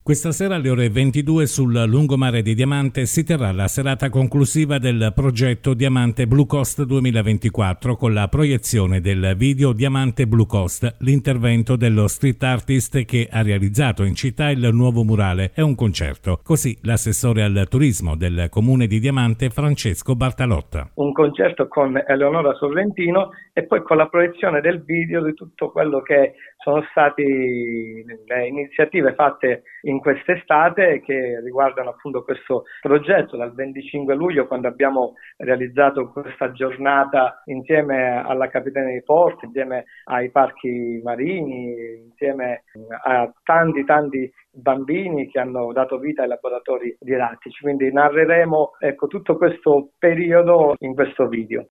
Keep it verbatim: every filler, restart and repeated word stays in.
Questa sera alle ore ventidue sul lungomare di Diamante si terrà la serata conclusiva del progetto Diamante Blue Coast duemilaventiquattro con la proiezione del video Diamante Blue Coast, l'intervento dello street artist che ha realizzato in città il nuovo murale e un concerto. Così l'assessore al turismo del comune di Diamante Francesco Bartalotta. Un concerto con Eleonora Sorrentino e poi con la proiezione del video di tutto quello che sono state le iniziative fatte in quest'estate che riguardano appunto questo progetto dal venticinque luglio, quando abbiamo realizzato questa giornata insieme alla Capitaneria dei Porti, insieme ai parchi marini, insieme a tanti tanti bambini che hanno dato vita ai laboratori didattici. Quindi narreremo ecco tutto questo periodo in questo video.